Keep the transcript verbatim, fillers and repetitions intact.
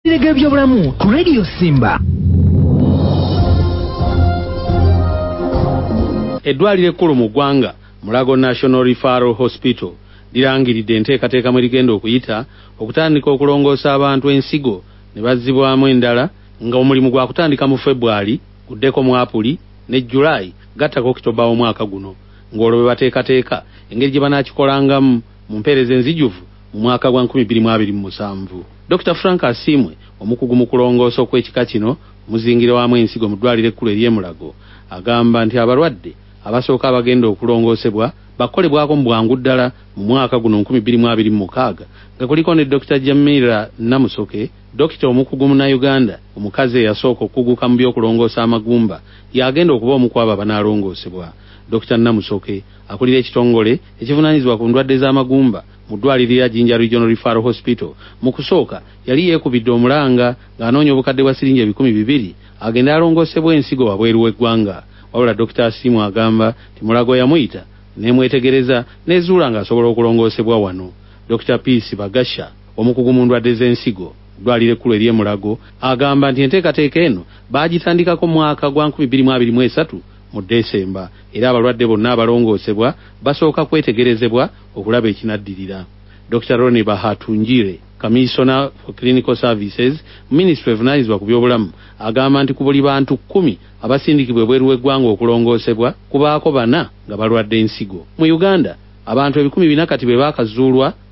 Byobulamu ku Radio Simba. Eddwaliro ekkulu mu ggwanga Mulago National Referral Hospital lirangiridde enteekateeka mwe ligenda okuyita okutandika okulongoosa abantu ensigo ne bazzibwamu endala nga omulimu gwa kutandika mu February guddeko mu Apuli ne July gattako Okitoba omwaka guno ng'olwo bwe bateekateeka engeri gye banaakikolangamu mu mpeereza enzijuvu mu mwaka gwa nkumi bbiri mu abiri mu musanvu. Doctor Frank Asimwe omukugu mu kulongoosa okw'ekika kino omuzingire wamu ensigo mu ddwaliro ekkulu ery'e Mulago agamba nti abalwadde abasooka abagenda okulongoosebwa bakolebwako mu bwangu ddala mu mwaka guno nkumi bbiri mu abiri mu mukaaga nga kuliko ne Doctor Jamila Namusoke, Dokita omukugu Munnayuganda omukazi eyasooka okuguka mu by'okulongoosa amagumba y'agenda okuba omu ku abo abanaalongoosebwa. Doctor Namusoke akulira ekitongole ekivunaanyizibwa ku ndwadde z'amagumba mu ddwaliro lya Jinja Regional Referral Hospital mu kusooka yali yeekubidde omulanga ng'anoonya obukadde bwa siringi ebikumi bibiri agenda alongoosebwa ensigo wabweru w'eggwanga. Wabula Doctor Asimu agamba nti Mulago yamuyita n'emwetegereza n'ezuula ng'asobola okulongoosebwa wano. Doctor Peace Bagasha omukugu mu ndwadde z'ensigo ddwaliro ekkulu ery'e Mulago agamba nti enteekateeka eno baagitandikako mu mwaka gwa nkumi bbiri mu abiri mu esatu mu Desemba era abalwadde bonna abalongoosebwa basooka kwetegerezebwa okulaba ekinaddirira. Doctor Ronnie Bahatunjire Commissioner for Clinical Services Ministry evunaanyizibwa ku by'obulamu agamba nti ku buli bantu kkumi abasindikibwa ebweru w'eggwanga okulongoosebwa kubaako bana nga balwadde ensigo. Mu Uganda abantu ebikumi bina kati be baakazuulwa